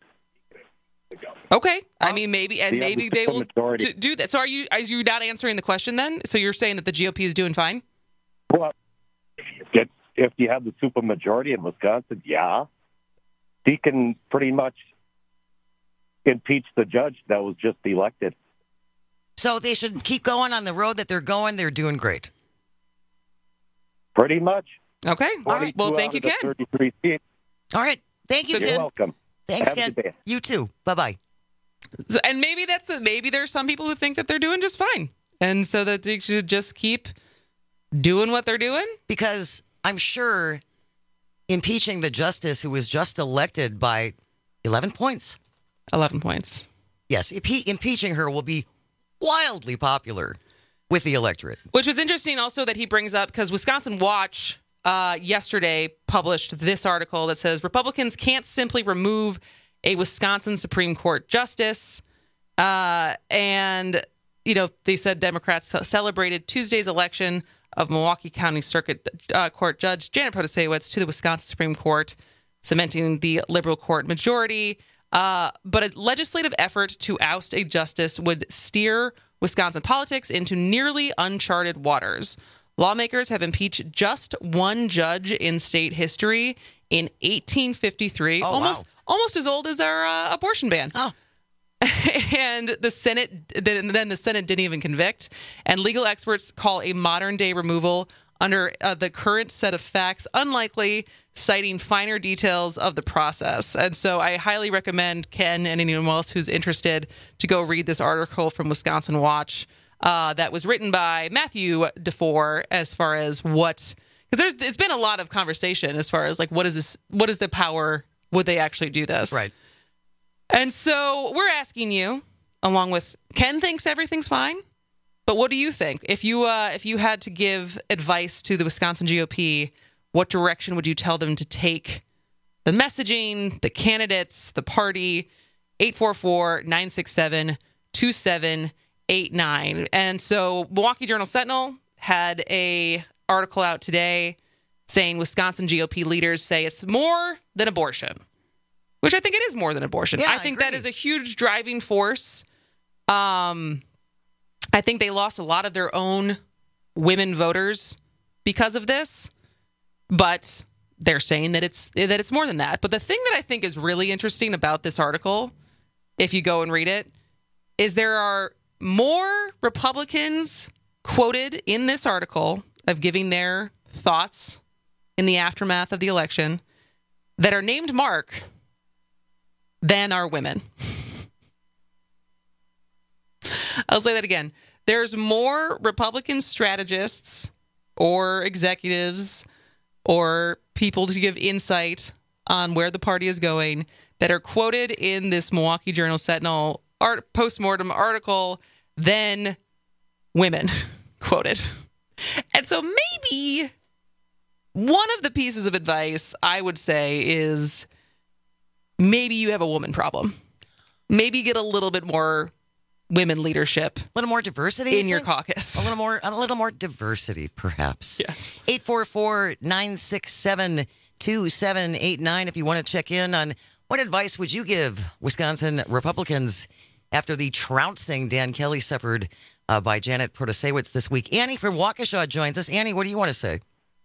Okay, I mean maybe, and They have maybe the they will supermajority. t- do that. So are you? Are you not answering the question then? So you're saying that the G O P is doing fine? Well, if, if you have the supermajority in Wisconsin, yeah, he can pretty much impeach the judge that was just elected. So they should keep going on the road that they're going. They're doing great. Pretty much. Okay. All right. Well, thank you, Ken. thirty-three seats. All right. Thank you, You're Ken. welcome. Thanks, Have a Ken. good day. You too. Bye-bye. So, and maybe that's a, maybe there's some people who think that they're doing just fine, and so that they should just keep doing what they're doing. Because I'm sure impeaching the justice who was just elected by eleven points. eleven points. Yes, impe- impeaching her will be wildly popular with the electorate. Which was interesting also that he brings up because Wisconsin Watch uh, yesterday published this article that says Republicans can't simply remove a Wisconsin Supreme Court justice. Uh, and, you know, they said Democrats celebrated Tuesday's election of Milwaukee County Circuit uh, Court Judge Janet Protasiewicz to the Wisconsin Supreme Court, cementing the liberal court majority. Uh, but a legislative effort to oust a justice would steer Wisconsin politics into nearly uncharted waters. Lawmakers have impeached just one judge in state history in eighteen fifty-three, Oh, almost wow. almost as old as our uh, abortion ban. Oh. And the Senate, then then the Senate didn't even convict. And legal experts call a modern day removal under uh, the current set of facts unlikely, citing finer details of the process. And so I highly recommend Ken and anyone else who's interested to go read this article from Wisconsin Watch uh, that was written by Matthew DeFore as far as what, because there's it's been a lot of conversation as far as like what is this, what is the power, would they actually do this? Right. And so we're asking you, along with Ken thinks everything's fine. But what do you think? If you uh, if you had to give advice to the Wisconsin G O P, what direction would you tell them to take the messaging, the candidates, the party? eight four four, nine six seven, two seven eight nine. And so Milwaukee Journal-Sentinel had a article out today saying Wisconsin G O P leaders say it's more than abortion, which I think it is more than abortion. Yeah, I think I that is a huge driving force. Um, I think they lost a lot of their own women voters because of this, but they're saying that it's that it's more than that. But the thing that I think is really interesting about this article, if you go and read it, is there are more Republicans quoted in this article of giving their thoughts in the aftermath of the election that are named Mark than are women. I'll say that again. There's more Republican strategists or executives or people to give insight on where the party is going that are quoted in this Milwaukee Journal-Sentinel art, postmortem article than women quoted. And so maybe one of the pieces of advice I would say is maybe you have a woman problem. Maybe get a little bit more women leadership. A little more diversity in your caucus. A little more a little more diversity, perhaps. Yes. eight four four, nine six seven, two seven eight nine if you want to check in on what advice would you give Wisconsin Republicans after the trouncing Dan Kelly suffered uh, by Janet Protasewicz this week. Annie from Waukesha joins us. Annie, what do you want to say?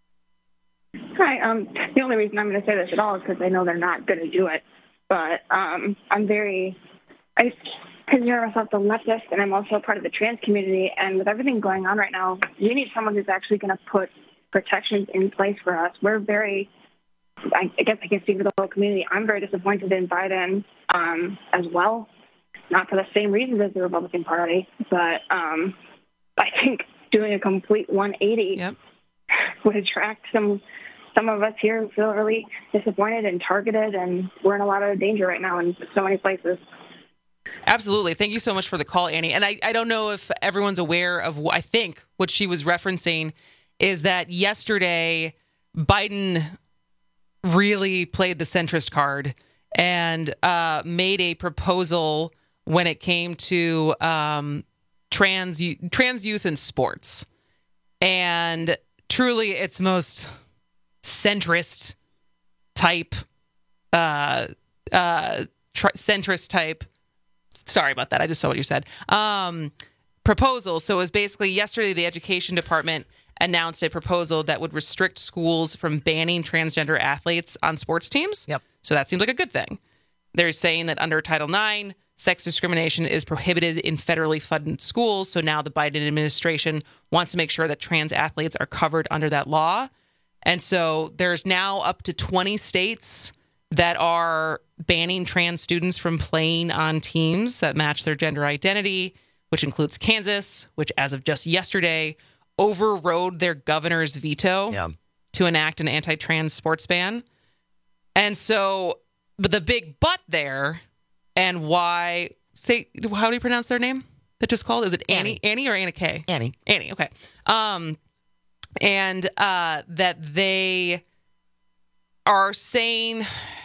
Hi. Um, the only reason I'm going to say this at all is because I know they're not going to do it. But um, I'm very, I consider myself a leftist, and I'm also part of the trans community. And with everything going on right now, you need someone who's actually going to put protections in place for us. We're very, I guess I can speak for the whole community. I'm very disappointed in Biden um, as well, not for the same reasons as the Republican Party, but um, I think doing a complete one eighty yep. would attract some some of us here who feel really disappointed and targeted, and we're in a lot of danger right now in so many places. Absolutely. Thank you so much for the call, Annie. And I, I don't know if everyone's aware of, I think what she was referencing is that yesterday Biden really played the centrist card and uh, made a proposal when it came to um, trans trans youth in sports. And truly its most centrist type, uh, uh, tr- centrist type, sorry about that, I just saw what you said, um, proposal. So it was basically yesterday the Education Department announced a proposal that would restrict schools from banning transgender athletes on sports teams. Yep. So that seems like a good thing. They're saying that under Title nine, sex discrimination is prohibited in federally funded schools. So now the Biden administration wants to make sure that trans athletes are covered under that law. And so there's now up to twenty states that are banning trans students from playing on teams that match their gender identity, which includes Kansas, which as of just yesterday overrode their governor's veto yeah. to enact an anti-trans sports ban. And so, but the big but there, and why, say, how do you pronounce their name that just called? Is it Annie? Annie, Annie or Anna Kay? Annie. Annie, okay. Um, and uh, that they are saying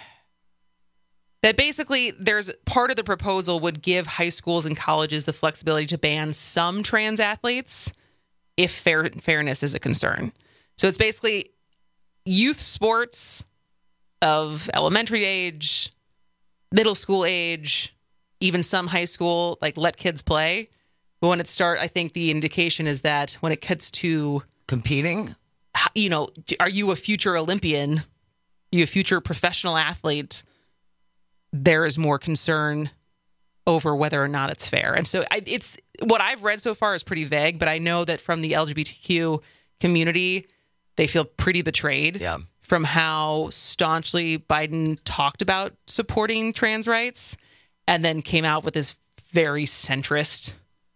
that basically there's part of the proposal would give high schools and colleges the flexibility to ban some trans athletes if fair, fairness is a concern. So it's basically youth sports of elementary age, middle school age, even some high school, like let kids play. But when it start, I think the indication is that when it gets to competing, you know, are you a future Olympian? Are you a future professional athlete? There is more concern over whether or not it's fair. And so I, it's what I've read so far is pretty vague, but I know that from the L G B T Q community, they feel pretty betrayed yeah. from how staunchly Biden talked about supporting trans rights and then came out with this very centrist,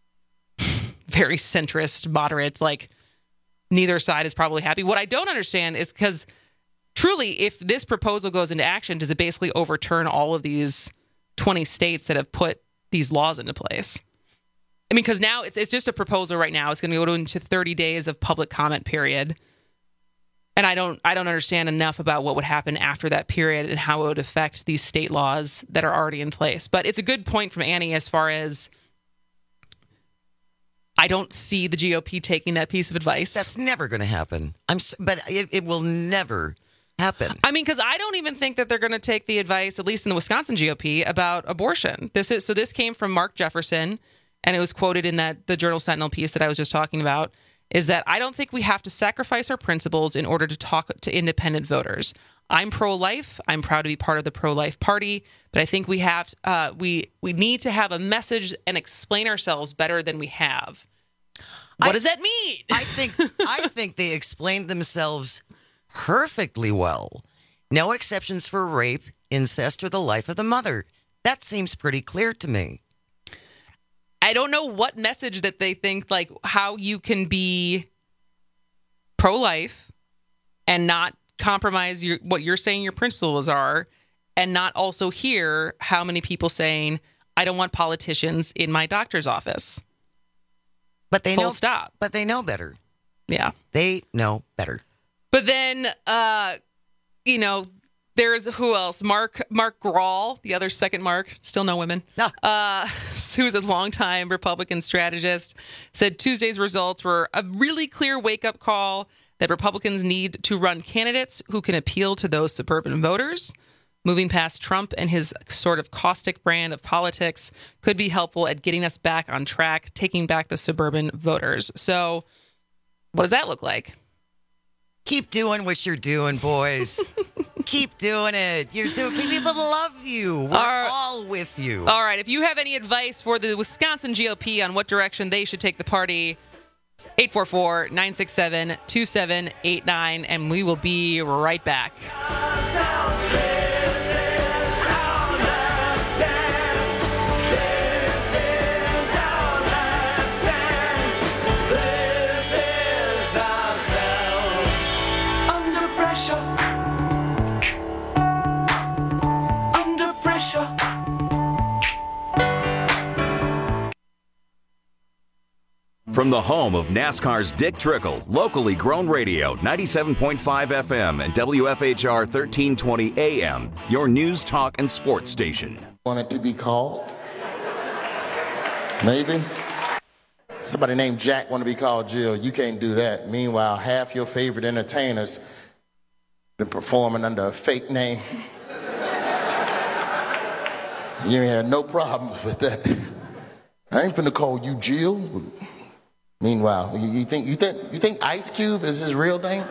very centrist, moderate, like neither side is probably happy. What I don't understand is because truly, if this proposal goes into action, does it basically overturn all of these twenty states that have put these laws into place? I mean, because now it's it's just a proposal right now. It's going to go into thirty days of public comment period. And I don't I don't understand enough about what would happen after that period and how it would affect these state laws that are already in place. But it's a good point from Annie as far as I don't see the G O P taking that piece of advice. That's never going to happen. I'm, s- but it, it will never happen. I mean, because I don't even think that they're going to take the advice, at least in the Wisconsin G O P, about abortion. This is so. This came from Mark Jefferson, and it was quoted in that the Journal Sentinel piece that I was just talking about. Is that I don't think we have to sacrifice our principles in order to talk to independent voters. I'm pro-life. I'm proud to be part of the pro-life party, but I think we have uh, we we need to have a message and explain ourselves better than we have. What I, does that mean? I think I think they explained themselves perfectly well. No exceptions for rape, incest, or the life of the mother. That seems pretty clear to me. I don't know what message that they think, like how you can be pro-life and not compromise your what you're saying your principles are, and not also hear how many people saying, I don't want politicians in my doctor's office. But they Full know stop. But they know better. Yeah. They know better. But then, uh, you know, there's who else? Mark Mark Grahl, the other second Mark, still no women, uh, who's a longtime Republican strategist, said Tuesday's results were a really clear wake-up call that Republicans need to run candidates who can appeal to those suburban voters. Moving past Trump and his sort of caustic brand of politics could be helpful at getting us back on track, taking back the suburban voters. So what does that look like? Keep doing what you're doing, boys. Keep doing it. You're doing. People love you. We're Our, all with you. All right. If you have any advice for the Wisconsin G O P on what direction they should take the party, eight four four, nine six seven, two seven eight nine, and we will be right back. From the home of NASCAR's Dick Trickle, locally grown radio, ninety-seven point five F M and W F H R thirteen twenty A M, your news, talk, and sports station. Want it to be called? Maybe? Somebody named Jack want to be called Jill. You can't do that. Meanwhile, half your favorite entertainers been performing under a fake name. You ain't had no problems with that. I ain't finna call you Jill. Meanwhile, you, you think you think you think Ice Cube is his real name?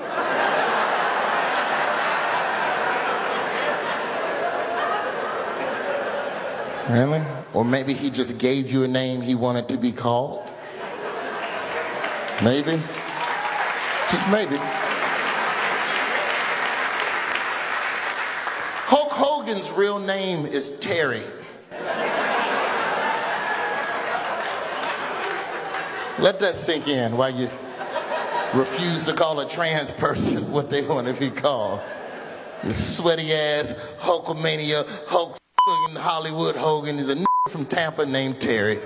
Really? Or maybe he just gave you a name he wanted to be called? Maybe? Just maybe. Hulk Hogan's real name is Terry. Let that sink in while you refuse to call a trans person what they want to be called. You sweaty ass Hulkamania, Hulk Hollywood Hogan is a n- from Tampa named Terry.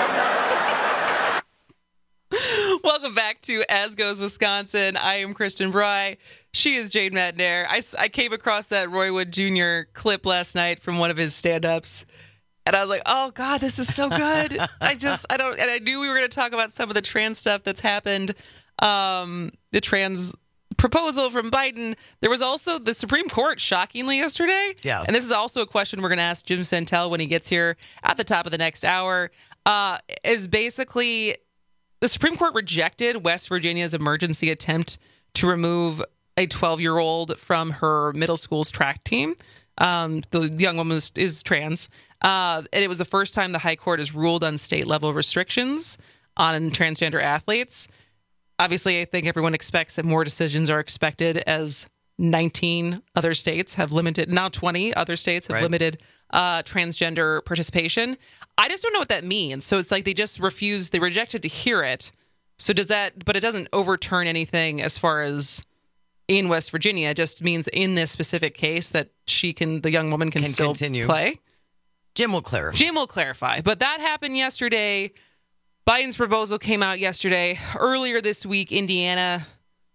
Welcome back to As Goes Wisconsin. I am Kristen Bry. She is Jade Madnair. I, I came across that Roy Wood Junior clip last night from one of his stand-ups. And I was like, oh, God, this is so good. I just, I don't, and I knew we were going to talk about some of the trans stuff that's happened. Um, the trans proposal from Biden. There was also the Supreme Court, shockingly, yesterday. Yeah. And this is also a question we're going to ask Jim Santel when he gets here at the top of the next hour. Uh, is basically the Supreme Court rejected West Virginia's emergency attempt to remove a twelve-year-old from her middle school's track team. Um, the young woman is, is trans. Uh, and it was the first time the high court has ruled on state-level restrictions on transgender athletes. Obviously, I think everyone expects that more decisions are expected as nineteen other states have limited, now twenty other states have Right. limited uh, transgender participation. I just don't know what that means. So it's like they just refused, they rejected to hear it. So does that, but it doesn't overturn anything as far as in West Virginia. It just means in this specific case that she can, the young woman can, Can still continue. play. Jim will clarify. Jim will clarify. But that happened yesterday. Biden's proposal came out yesterday. Earlier this week, Indiana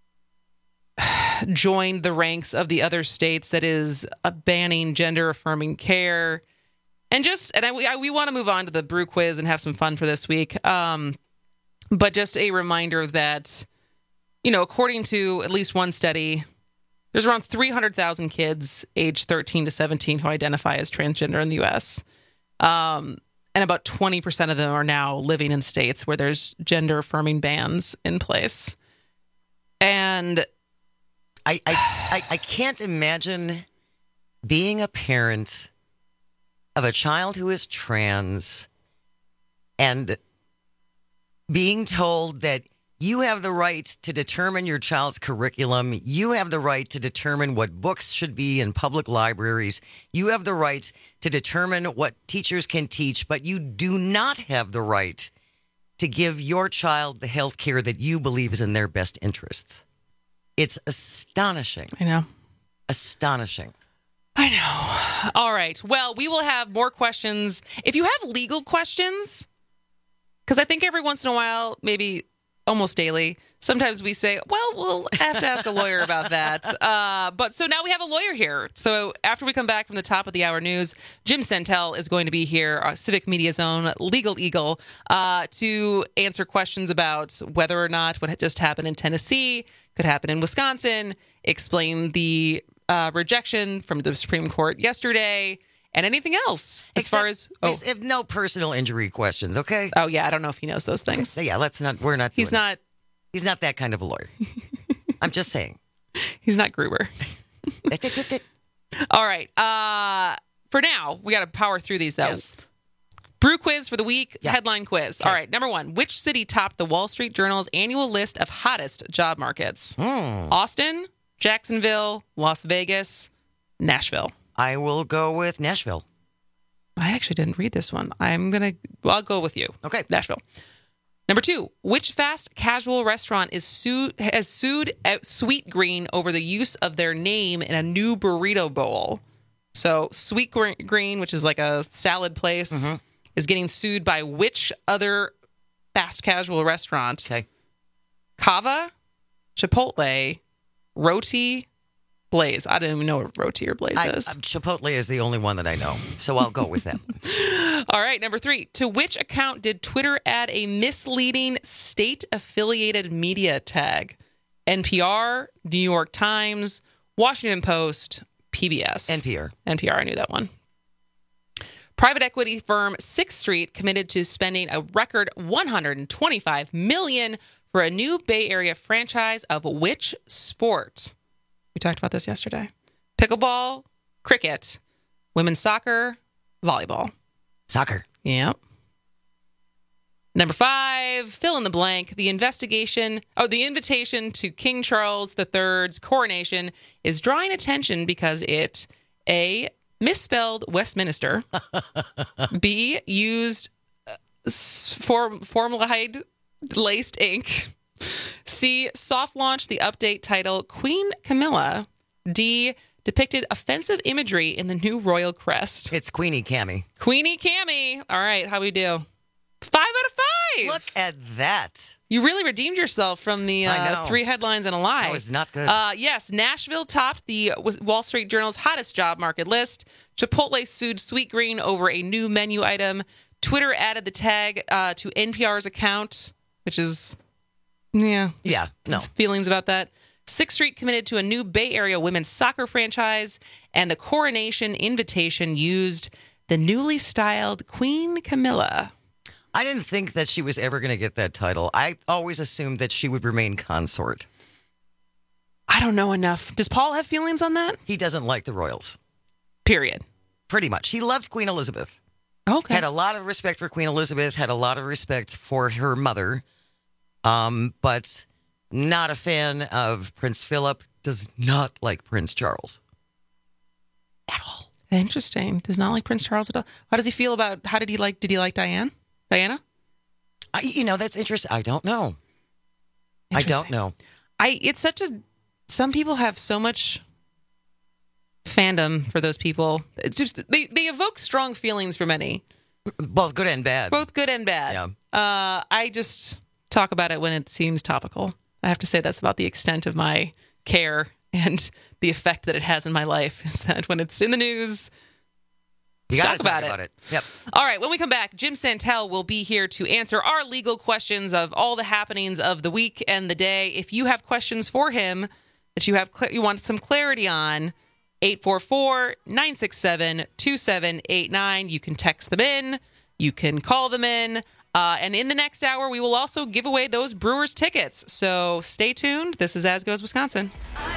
joined the ranks of the other states that is uh, banning gender-affirming care. And just, and I, we, I, we want to move on to the brew quiz and have some fun for this week. Um, but just a reminder that, you know, according to at least one study, there's around three hundred thousand kids aged thirteen to seventeen who identify as transgender in the U S. Um, and about twenty percent of them are now living in states where there's gender-affirming bans in place. And I, I, I, I can't imagine being a parent of a child who is trans and being told that you have the right to determine your child's curriculum. You have the right to determine what books should be in public libraries. You have the right to determine what teachers can teach, but you do not have the right to give your child the health care that you believe is in their best interests. It's astonishing. I know. Astonishing. I know. All right. Well, we will have more questions. If you have legal questions, because I think every once in a while, maybe almost daily, sometimes we say, well, we'll have to ask a lawyer about that. Uh, but so now we have a lawyer here. So after we come back from the top of the hour news, Jim Sentel is going to be here, our Civic Media's own legal eagle, uh, to answer questions about whether or not what just happened in Tennessee could happen in Wisconsin, explain the uh, rejection from the Supreme Court yesterday, and anything else as Except, far as oh. if no personal injury questions, okay? Oh yeah, I don't know if he knows those things. Okay, yeah, let's not. We're not. He's not. It. He's not that kind of a lawyer. I'm just saying. He's not Gruber. All right. Uh, for now, we got to power through these though. Yes. Brew quiz for the week. Yeah. Headline quiz. Okay. All right. Number one: which city topped the Wall Street Journal's annual list of hottest job markets? Hmm. Austin, Jacksonville, Las Vegas, Nashville. I will go with Nashville. I actually didn't read this one. I'm going to, well, I'll go with you. Okay. Nashville. Number two, which fast casual restaurant is sued, has sued Sweet Green over the use of their name in a new burrito bowl? So Sweet Green, which is like a salad place, mm-hmm. is getting sued by which other fast casual restaurant? Okay. Cava, Chipotle, Roti, Blaze. I don't even know what Roti or Blaze I, is. Um, Chipotle is the only one that I know, so I'll go with them. All right, number three. To which account did Twitter add a misleading state-affiliated media tag? N P R, New York Times, Washington Post, P B S. N P R. N P R, I knew that one. Private equity firm Sixth Street committed to spending a record one hundred twenty-five million dollars for a new Bay Area franchise of which sport? We talked about this yesterday. Pickleball, cricket, women's soccer, volleyball. Soccer. Yep. Number five, fill in the blank. The investigation, oh, the invitation to King Charles the Third's coronation is drawing attention because it, A, misspelled Westminster, B, used uh, form, formaldehyde laced ink, C, soft launched the update title Queen Camilla, D, depicted offensive imagery in the new royal crest. It's Queenie Cammy. Queenie Cammy. All right, how we do? Five out of five. Look at that. You really redeemed yourself from the uh, three headlines and a lie. That was not good. Uh, yes, Nashville topped the Wall Street Journal's hottest job market list. Chipotle sued Sweet Green over a new menu item. Twitter added the tag uh, to N P R's account, which is, yeah. Yeah, no. Feelings about that. Sixth Street committed to a new Bay Area women's soccer franchise, and the coronation invitation used the newly styled Queen Camilla. I didn't think that she was ever going to get that title. I always assumed that she would remain consort. I don't know enough. Does Paul have feelings on that? He doesn't like the royals. Period. Pretty much. He loved Queen Elizabeth. Okay. Had a lot of respect for Queen Elizabeth, had a lot of respect for her mother, um, but not a fan of Prince Philip, does not like Prince Charles at all. Interesting. Does not like Prince Charles at all. How does he feel about, how did he like, did he like Diane? Diana? I, you know, that's interesting. I don't know. I don't know. I, it's such a, some people have so much fandom for those people. It's just, they, they evoke strong feelings for many. Both good and bad. Both good and bad. Yeah. Uh, I just talk about it when it seems topical. I have to say that's about the extent of my care and the effect that it has in my life, is that when it's in the news, you let's gotta talk about, talk about it. it. Yep. All right, when we come back, Jim Santel will be here to answer our legal questions of all the happenings of the week and the day. If you have questions for him that you have cl- you want some clarity on, eight four four, nine six seven, two seven eight nine. You can text them in. You can call them in. Uh, and in the next hour, we will also give away those Brewers tickets. So stay tuned. This is As Goes Wisconsin.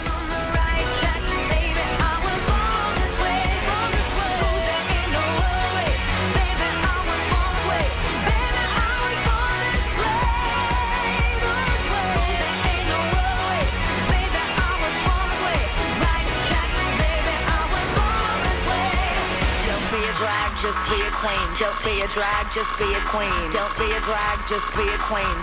Just be a queen. Don't be a drag, just be a queen. Don't be a drag, just be a queen.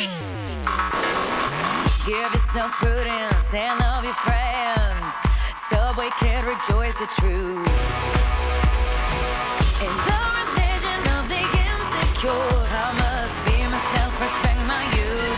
Give yourself prudence and love your friends. Subway can rejoice the truth. In the religion of the insecure, I must be myself, respect my youth.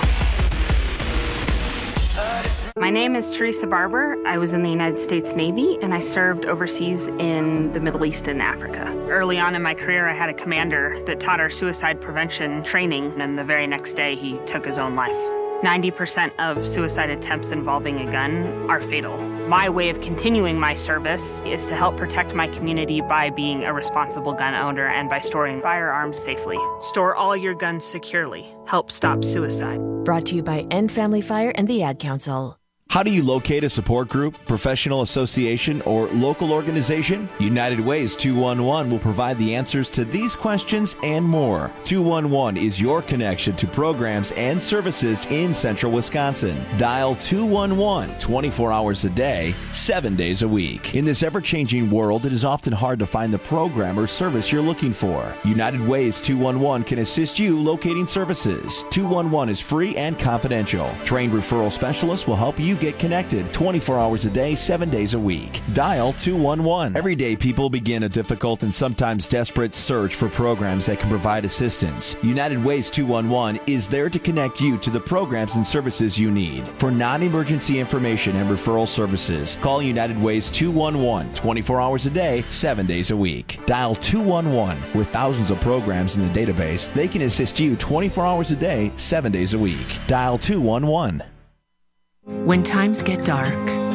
My name is Teresa Barber. I was in the United States Navy, and I served overseas in the Middle East and Africa. Early on in my career, I had a commander that taught our suicide prevention training, and the very next day, he took his own life. ninety percent of suicide attempts involving a gun are fatal. My way of continuing my service is to help protect my community by being a responsible gun owner and by storing firearms safely. Store all your guns securely. Help stop suicide. Brought to you by End Family Fire and the Ad Council. How do you locate a support group, professional association, or local organization? United Ways two one one will provide the answers to these questions and more. two one one is your connection to programs and services in central Wisconsin. Dial two one one twenty-four hours a day, seven days a week. In this ever-changing world, it is often hard to find the program or service you're looking for. United Ways two one one can assist you locating services. two one one is free and confidential. Trained referral specialists will help you get connected twenty-four hours a day, seven days a week. Dial two one one. Every day, people begin a difficult and sometimes desperate search for programs that can provide assistance. United Ways two one one is there to connect you to the programs and services you need. For non-emergency information and referral services, call United Ways two one one twenty-four hours a day, seven days a week. Dial two one one. With thousands of programs in the database, they can assist you twenty-four hours a day, seven days a week. Dial two one one. When times get dark,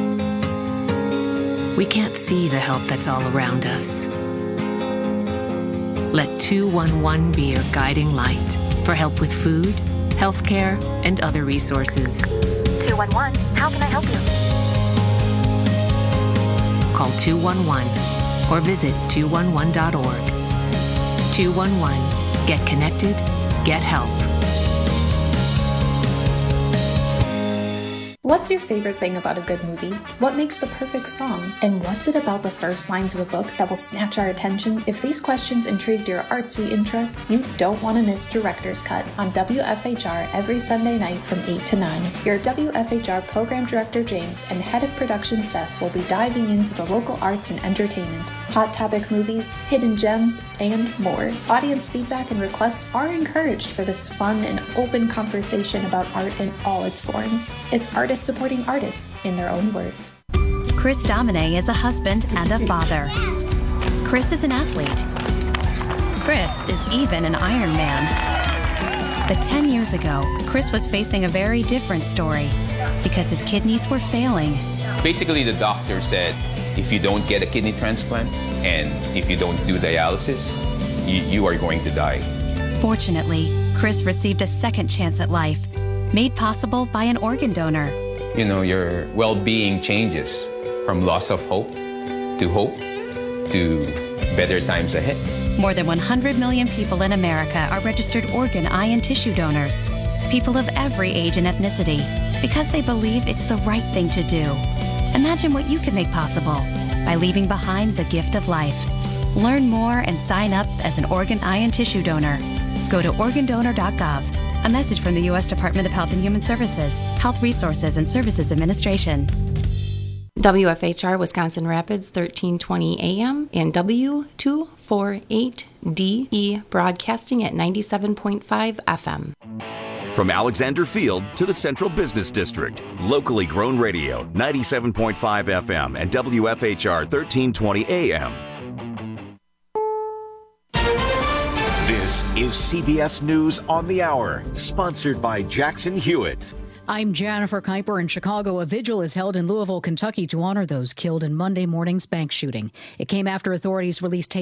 we can't see the help that's all around us. Let two one one be your guiding light for help with food, healthcare, and other resources. two one one, how can I help you? Call two one one or visit two one one dot org. two one one, get connected, get help. What's your favorite thing about a good movie? What makes the perfect song? And what's it about the first lines of a book that will snatch our attention? If these questions intrigued your artsy interest, you don't want to miss Director's Cut on W F H R every Sunday night from eight to nine. Your W F H R Program Director James and Head of Production Seth will be diving into the local arts and entertainment, hot topic movies, hidden gems, and more. Audience feedback and requests are encouraged for this fun and open conversation about art in all its forms. It's artists supporting artists in their own words. Chris Domine is a husband and a father. Chris is an athlete. Chris is even an Iron Man. But ten years ago, Chris was facing a very different story because his kidneys were failing. Basically, the doctor said, if you don't get a kidney transplant and if you don't do dialysis, you, you are going to die. Fortunately, Chris received a second chance at life, made possible by an organ donor. You know, your well-being changes from loss of hope to hope to better times ahead. More than one hundred million people in America are registered organ, eye, and tissue donors. People of every age and ethnicity, because they believe it's the right thing to do. Imagine what you can make possible by leaving behind the gift of life. Learn more and sign up as an organ, eye, and tissue donor. Go to organ donor dot gov. A message from the U S Department of Health and Human Services, Health Resources and Services Administration. W F H R Wisconsin Rapids, thirteen twenty A M, and W two forty-eight D E broadcasting at ninety-seven point five F M. From Alexander Field to the Central Business District, locally grown radio, ninety-seven point five F M and W F H R thirteen twenty A M. This is C B S News on the Hour, sponsored by Jackson Hewitt. I'm Jennifer Kuiper in Chicago. A vigil is held in Louisville, Kentucky to honor those killed in Monday morning's bank shooting. It came after authorities released